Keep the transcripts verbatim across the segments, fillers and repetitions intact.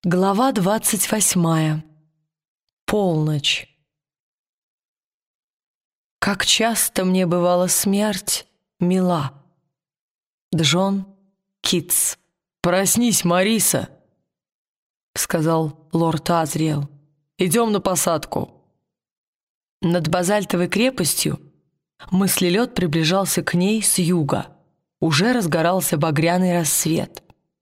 Глава двадцать восьмая. Полночь. Как часто мне бывала смерть мила. Джон Китс. «Проснись, Мариса», — сказал лорд Азриэл. «Идем на посадку». Над базальтовой крепостью мыслелед приближался к ней с юга. Уже разгорался багряный рассвет.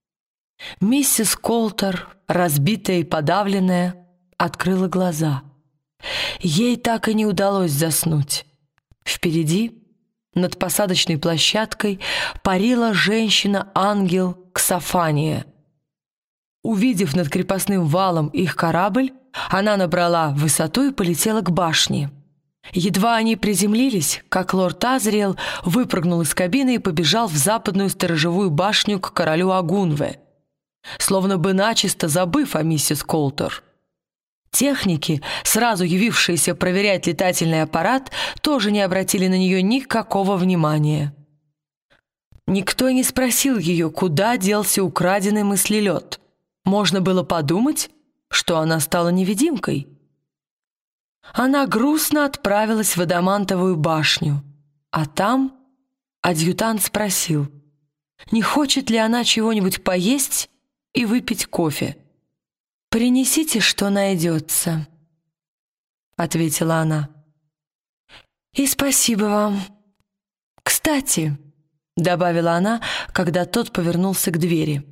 Миссис Колтер, разбитая и подавленная, открыла глаза. Ей так и не удалось заснуть. Впереди, над посадочной площадкой, парила женщина-ангел Ксофания. Увидев над крепостным валом их корабль, она набрала высоту и полетела к башне. Едва они приземлились, как лорд Азриэл выпрыгнул из кабины и побежал в западную сторожевую башню к королю Агунве, словно бы начисто забыв о миссис Колтер. Техники, сразу явившиеся проверять летательный аппарат, тоже не обратили на нее никакого внимания. Никто не спросил ее, куда делся украденный мыслелед. Можно было подумать, что она стала невидимкой. Она грустно отправилась в Адамантовую башню, а там адъютант спросил, не хочет ли она чего-нибудь поесть и выпить кофе. «Принесите, что найдется», — ответила она. «И спасибо вам. Кстати», — добавила она, когда тот повернулся к двери,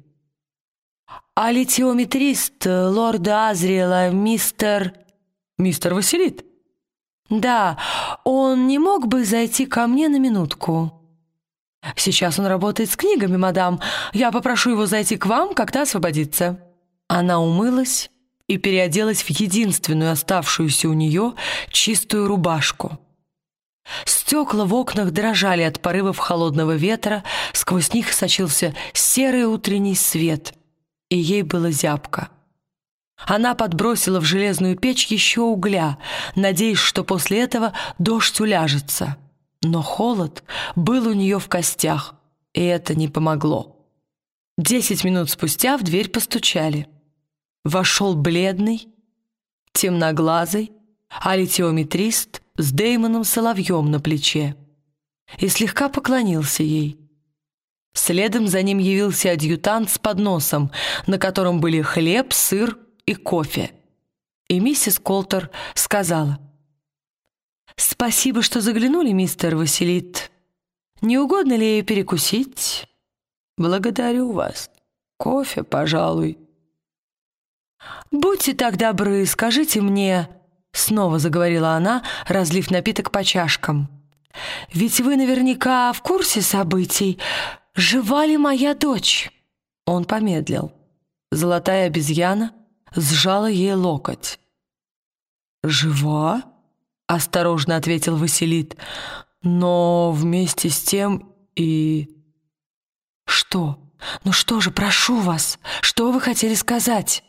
«а литиометрист лорда Азриэла, мистер...» «Мистер Василит?» «Да, он не мог бы зайти ко мне на минутку?» «Сейчас он работает с книгами, мадам. Я попрошу его зайти к вам, когда освободится». Она умылась и переоделась в единственную оставшуюся у нее чистую рубашку. Стекла в окнах дрожали от порывов холодного ветра, сквозь них сочился серый утренний свет, и ей было зябко. Она подбросила в железную печь еще угля, надеясь, что после этого дождь уляжется. Но холод был у нее в костях, и это не помогло. Десять минут спустя в дверь постучали. Вошел бледный, темноглазый алитиометрист с Дэймоном Соловьем на плече и слегка поклонился ей. Следом за ним явился адъютант с подносом, на котором были хлеб, сыр и кофе. И миссис Колтер сказала: «Спасибо, что заглянули, мистер Василит. Не угодно ли перекусить?» «Благодарю вас. Кофе, пожалуй». «Будьте так добры, скажите мне», — снова заговорила она, разлив напиток по чашкам, «ведь вы наверняка в курсе событий. Жива ли моя дочь?» Он помедлил. Золотая обезьяна сжала ей локоть. «Жива?» — осторожно ответил Василит. «Но вместе с тем и...» «Что? Ну что же, прошу вас, что вы хотели сказать?»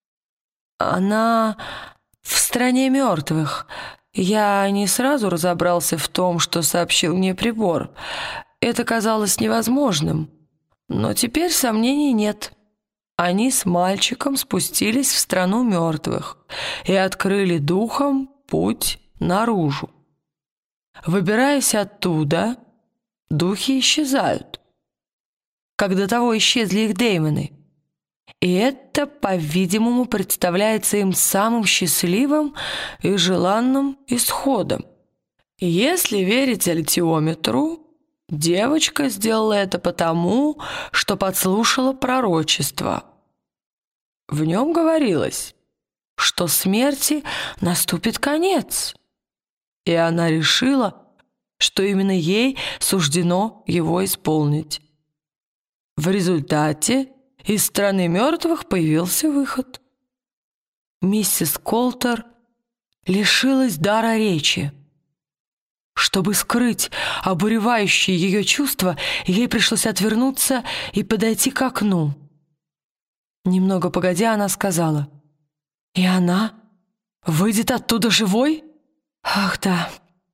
«Она в стране мертвых. Я не сразу разобрался в том, что сообщил мне прибор. Это казалось невозможным. Но теперь сомнений нет. Они с мальчиком спустились в страну мертвых и открыли духом путь наружу. Выбираясь оттуда, духи исчезают, как до того исчезли их деймоны. И это, по-видимому, представляется им самым счастливым и желанным исходом. Если верить альтиометру, девочка сделала это потому, что подслушала пророчество. В нем говорилось, что смерти наступит конец, и она решила, что именно ей суждено его исполнить. В результате из страны мертвых появился выход. Миссис Колтер лишилась дара речи. Чтобы скрыть обуревающие ее чувства, ей пришлось отвернуться и подойти к окну. Немного погодя, она сказала: «И она выйдет оттуда живой?» «Ах, да.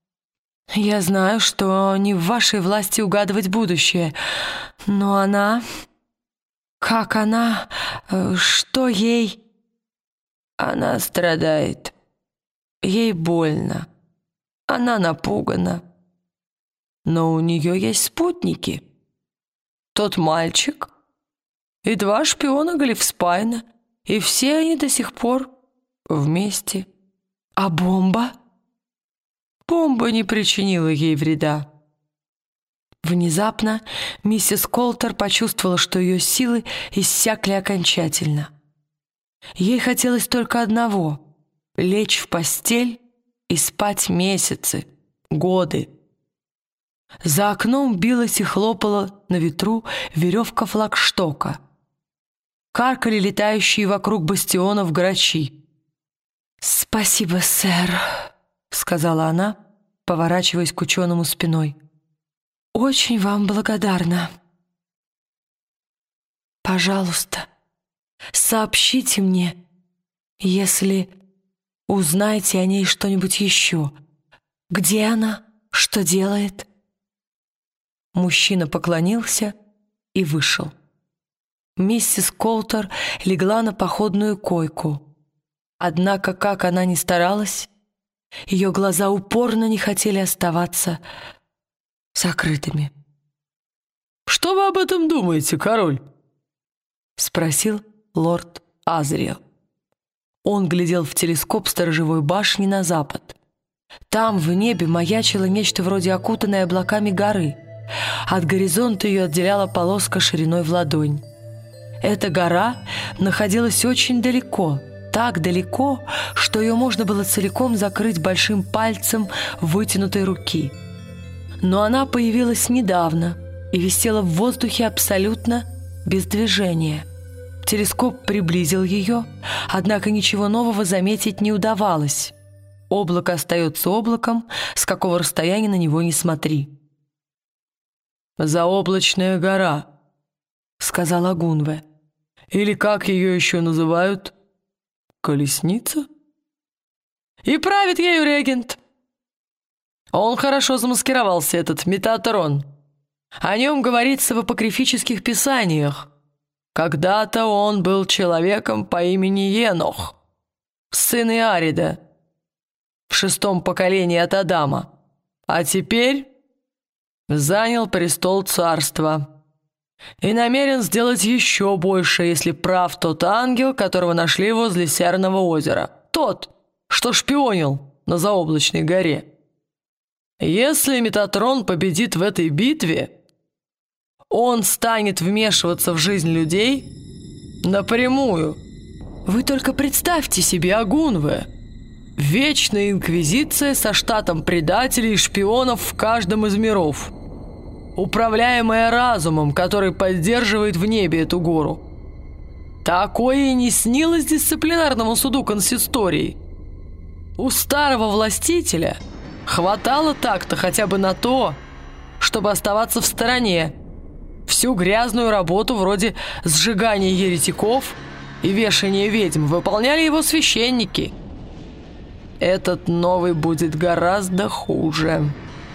Я знаю, что не в вашей власти угадывать будущее, но она Как она? Что ей?» «Она страдает. Ей больно. Она напугана. Но у нее есть спутники. Тот мальчик и два шпиона Глифспайна, и все они до сих пор вместе. А бомба?» «Бомба не причинила ей вреда». Внезапно миссис Колтер почувствовала, что ее силы иссякли окончательно. Ей хотелось только одного — лечь в постель и спать месяцы, годы. За окном билась и хлопала на ветру веревка флагштока. Каркали летающие вокруг бастионов грачи. «Спасибо, сэр», — сказала она, поворачиваясь к ученому спиной. «Очень вам благодарна. Пожалуйста, сообщите мне, если узнаете о ней что-нибудь еще. Где она? Что делает?» Мужчина поклонился и вышел. Миссис Колтер легла на походную койку. Однако, как она ни старалась, ее глаза упорно не хотели оставаться закрытыми. «Что вы об этом думаете, король?» — спросил лорд Азриэл. Он глядел в телескоп сторожевой башни на запад. Там в небе маячило нечто вроде окутанной облаками горы. От горизонта ее отделяла полоска шириной в ладонь. Эта гора находилась очень далеко, так далеко, что ее можно было целиком закрыть большим пальцем вытянутой руки. Но она появилась недавно и висела в воздухе абсолютно без движения. Телескоп приблизил ее, однако ничего нового заметить не удавалось. Облако остается облаком, с какого расстояния на него не смотри. «Заоблачная гора», — сказала Гунве. «Или как ее еще называют? Колесница?» «И правит ею регент. Он хорошо замаскировался, этот Метатрон. О нем говорится в апокрифических писаниях. Когда-то он был человеком по имени Енох, сын Иарида, в шестом поколении от Адама, а теперь занял престол царства и намерен сделать еще больше, если прав тот ангел, которого нашли возле Серного озера, тот, что шпионил на Заоблачной горе. Если Метатрон победит в этой битве, он станет вмешиваться в жизнь людей напрямую. Вы только представьте себе, Агунве, вечная инквизиция со штатом предателей и шпионов в каждом из миров, управляемая разумом, который поддерживает в небе эту гору. Такое и не снилось дисциплинарному суду консистории. У старого властителя хватало так-то хотя бы на то, чтобы оставаться в стороне. Всю грязную работу вроде сжигания еретиков и вешания ведьм выполняли его священники. Этот новый будет гораздо хуже.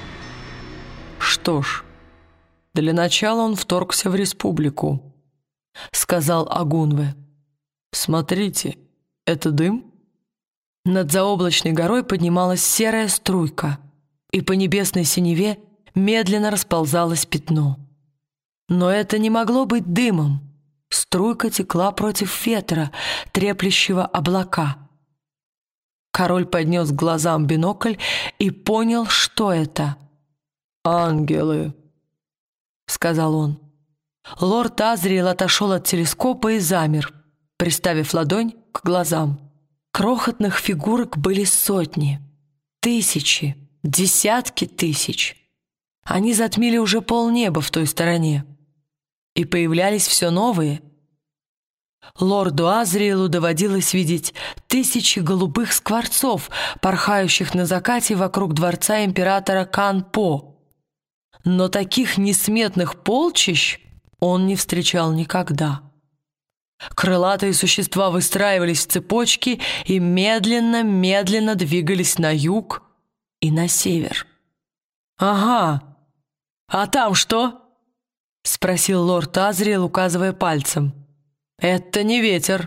Что ж, для начала он вторгся в республику, сказал Агунве. Смотрите, это дым? Над Заоблачной горой поднималась серая струйка, и по небесной синеве медленно расползалось пятно. Но это не могло быть дымом. Струйка текла против ветра, треплющего облака. Король поднес к глазам бинокль и понял, что это. «Ангелы», — сказал он. Лорд Азриэл отошел от телескопа и замер, приставив ладонь к глазам. Крохотных фигурок были сотни, тысячи, десятки тысяч. Они затмили уже полнеба в той стороне. И появлялись все новые. Лорду Азриэлу доводилось видеть тысячи голубых скворцов, порхающих на закате вокруг дворца императора Кан-По. Но таких несметных полчищ он не встречал никогда. Крылатые существа выстраивались в цепочки и медленно-медленно двигались на юг и на север. «Ага, а там что?» — спросил лорд Азриэл, указывая пальцем. «Это не ветер».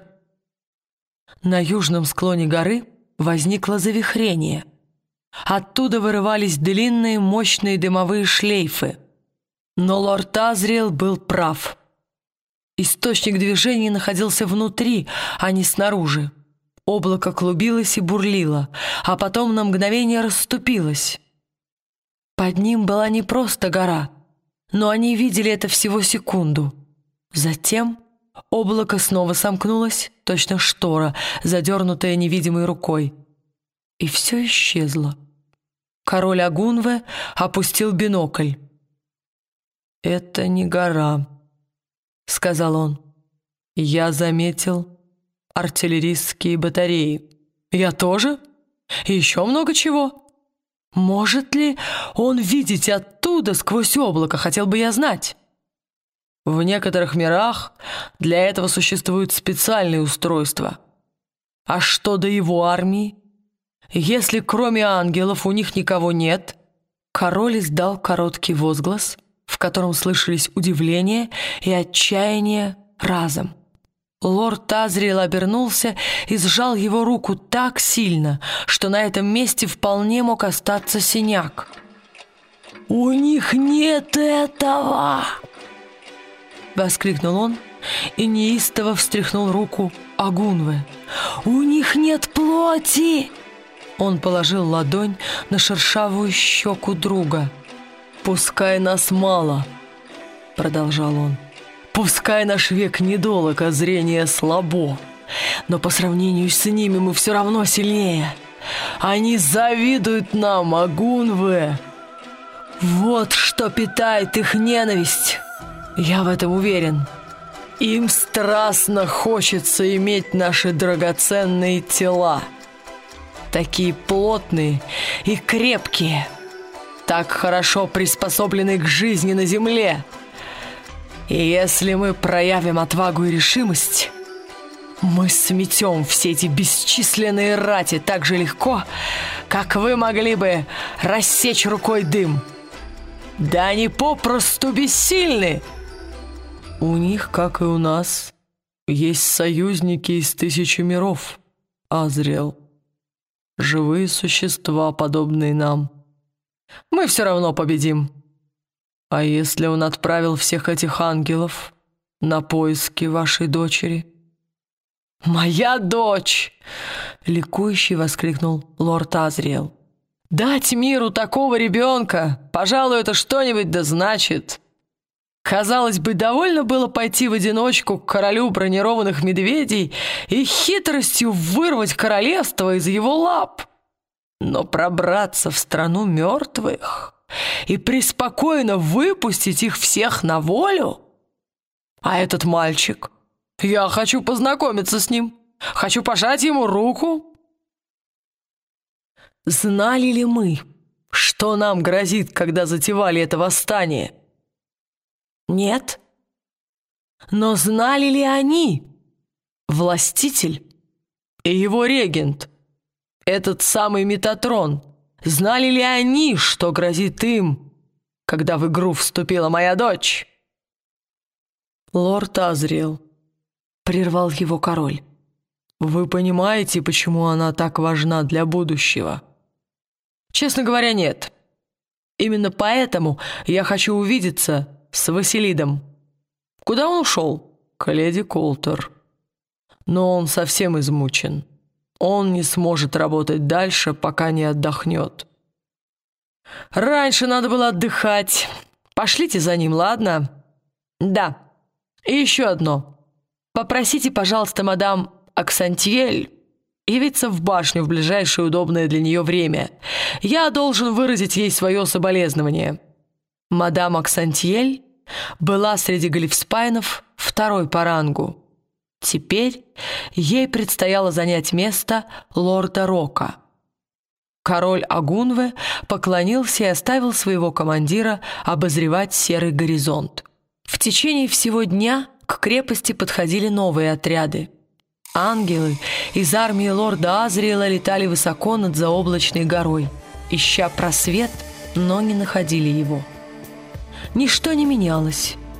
На южном склоне горы возникло завихрение. Оттуда вырывались длинные мощные дымовые шлейфы. Но лорд Азриэл был прав. Источник движения находился внутри, а не снаружи. Облако клубилось и бурлило, а потом на мгновение расступилось. Под ним была не просто гора, но они видели это всего секунду. Затем облако снова сомкнулось, точно штора, задернутая невидимой рукой. И все исчезло. Король Агунве опустил бинокль. «Это не гора», — сказал он. «Я заметил артиллерийские батареи». «Я тоже? И еще много чего. Может ли он видеть оттуда сквозь облако, хотел бы я знать?» «В некоторых мирах для этого существуют специальные устройства. А что до его армии? Если кроме ангелов у них никого нет...» Король издал короткий возглас, в котором слышались удивление и отчаяние разом. Лорд Азриэл обернулся и сжал его руку так сильно, что на этом месте вполне мог остаться синяк. «У них нет этого!» — воскликнул он и неистово встряхнул руку Агунве. «У них нет плоти!» Он положил ладонь на шершавую щеку друга. «Пускай нас мало», — продолжал он. «Пускай наш век недолог, а зрение слабо. Но по сравнению с ними мы все равно сильнее. Они завидуют нам, Агунве. Вот что питает их ненависть. Я в этом уверен. Им страстно хочется иметь наши драгоценные тела. Такие плотные и крепкие, так хорошо приспособлены к жизни на земле. И если мы проявим отвагу и решимость, мы сметем все эти бесчисленные рати так же легко, как вы могли бы рассечь рукой дым. Да они попросту бессильны. У них, как и у нас, есть союзники из тысячи миров, Азриэл. Живые существа, подобные нам. Мы все равно победим. А если он отправил всех этих ангелов на поиски вашей дочери?» «Моя дочь!» — ликующе воскликнул лорд Азриэл. «Дать миру такого ребенка, пожалуй, это что-нибудь да значит. Казалось бы, довольно было пойти в одиночку к королю бронированных медведей и хитростью вырвать королевство из его лап. Но пробраться в страну мертвых и преспокойно выпустить их всех на волю? А этот мальчик? Я хочу познакомиться с ним, хочу пожать ему руку». Знали ли мы, что нам грозит, когда затевали это восстание? Нет. Но знали ли они, властитель и его регент, этот самый Метатрон, знали ли они, что грозит им, когда в игру вступила моя дочь?» «Лорд Азриэл», — прервал его король, — «вы понимаете, почему она так важна для будущего?» «Честно говоря, нет. Именно поэтому я хочу увидеться с Василидом». «Куда он ушел?» «К леди Колтер. Но он совсем измучен. Он не сможет работать дальше, пока не отдохнет». «Раньше надо было отдыхать. Пошлите за ним, ладно?» «Да. И еще одно. Попросите, пожалуйста, мадам Аксантьель явиться в башню в ближайшее удобное для нее время. Я должен выразить ей свое соболезнование». Мадам Аксантьель была среди Галифспайнов второй по рангу. Теперь ей предстояло занять место лорда Рока. Король Агунве поклонился и оставил своего командира обозревать серый горизонт. В течение всего дня к крепости подходили новые отряды. Ангелы из армии лорда Азриэла летали высоко над заоблачной горой, ища просвет, но не находили его. Ничто не менялось.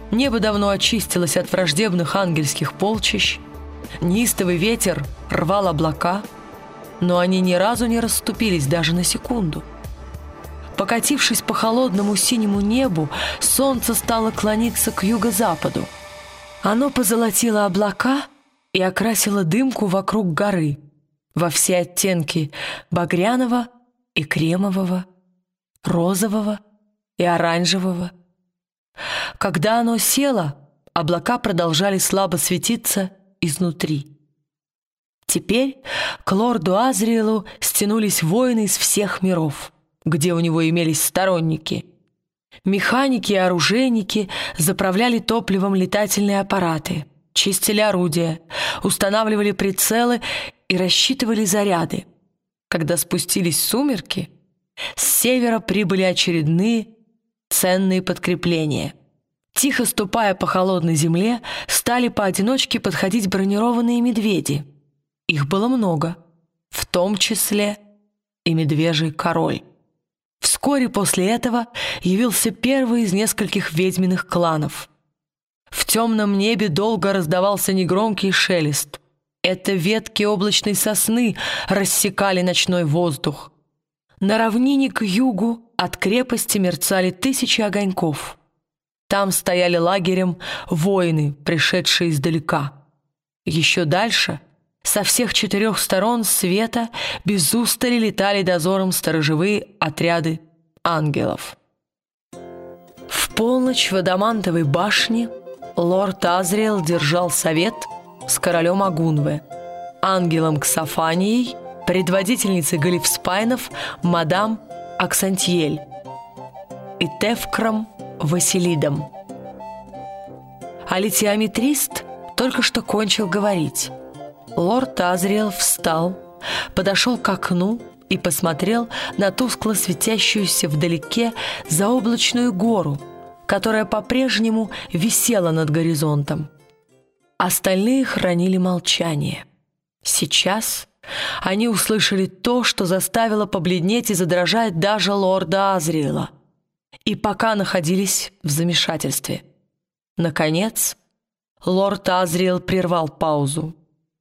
Небо давно очистилось от враждебных ангельских полчищ, неистовый ветер рвал облака, но они ни разу не расступились даже на секунду. Покатившись по холодному синему небу, солнце стало клониться к юго-западу. Оно позолотило облака и окрасило дымку вокруг горы во все оттенки багряного и кремового, розового и оранжевого. Когда оно село, облака продолжали слабо светиться изнутри. Теперь к лорду Азриэлу стянулись воины из всех миров, где у него имелись сторонники. Механики и оружейники заправляли топливом летательные аппараты, чистили орудия, устанавливали прицелы и рассчитывали заряды. Когда спустились сумерки, с севера прибыли очередные ценные подкрепления. Тихо ступая по холодной земле, стали поодиночке подходить бронированные медведи. Их было много, в том числе и медвежий король. Вскоре после этого явился первый из нескольких ведьминых кланов. В темном небе долго раздавался негромкий шелест. Это ветки облачной сосны рассекали ночной воздух. На равнине к югу от крепости мерцали тысячи огоньков. Там стояли лагерем воины, пришедшие издалека. Еще дальше, со всех четырех сторон света, без устали летали дозором сторожевые отряды ангелов. В полночь в адамантовой башне лорд Азриэл держал совет с королем Агунве, ангелом Ксофанией, предводительницей Галифспайнов мадам Аксантьель и Тевкром Василидом. Алитиаметрист только что кончил говорить. Лорд Азриэл встал, подошел к окну и посмотрел на тускло светящуюся вдалеке заоблачную гору, которая по-прежнему висела над горизонтом. Остальные хранили молчание. Сейчас они услышали то, что заставило побледнеть и задрожать даже лорда Азриэла, и пока находились в замешательстве. Наконец, лорд Азриэл прервал паузу.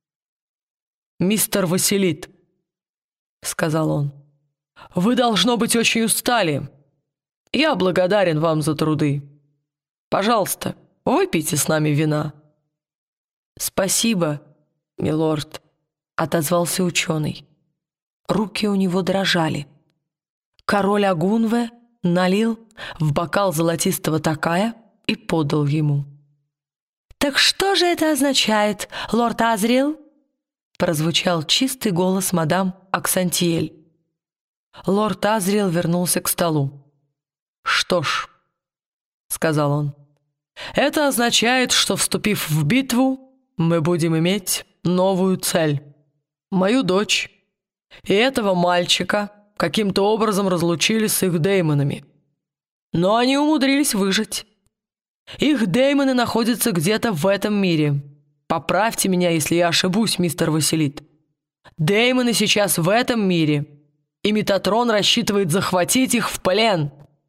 «Мистер Василид», — сказал он, — «вы, должно быть, очень устали. Я благодарен вам за труды. Пожалуйста, выпейте с нами вина». «Спасибо, милорд», — отозвался ученый. Руки у него дрожали. Король Агунве налил в бокал золотистого токая и подал ему. «Так что же это означает, лорд Азриэл?» прозвучал чистый голос мадам Аксантьель. Лорд Азриэл вернулся к столу. «Что ж», — сказал он, — «это означает, что, вступив в битву, мы будем иметь новую цель. Мою дочь и этого мальчика каким-то образом разлучили с их деймонами. Но они умудрились выжить. Их деймоны находятся где-то в этом мире. Поправьте меня, если я ошибусь, мистер Василид. Деймоны сейчас в этом мире, и Метатрон рассчитывает захватить их в плен.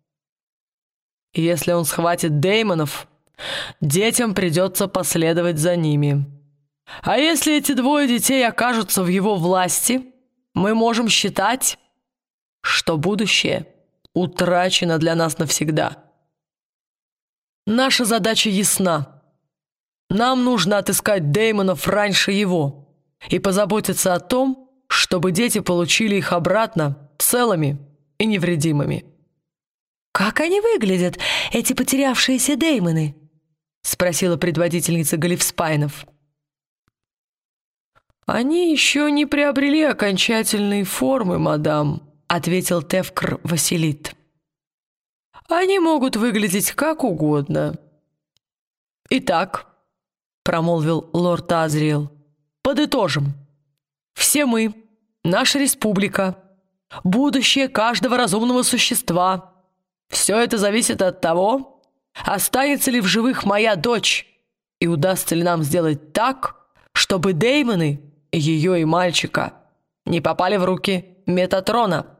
И если он схватит деймонов, детям придется последовать за ними. А если эти двое детей окажутся в его власти, мы можем считать, что будущее утрачено для нас навсегда. Наша задача ясна. Нам нужно отыскать деймонов раньше его и позаботиться о том, чтобы дети получили их обратно целыми и невредимыми». «Как они выглядят, эти потерявшиеся деймоны?» — спросила предводительница Галифспайнов. «Они еще не приобрели окончательной формы, мадам», — ответил Тевкр Василид. «Они могут выглядеть как угодно. Итак», — промолвил лорд Азриэл, — «подытожим. Все мы, наша республика, будущее каждого разумного существа. Все это зависит от того, останется ли в живых моя дочь, и удастся ли нам сделать так, чтобы деймоны, ее и мальчика, не попали в руки Метатрона».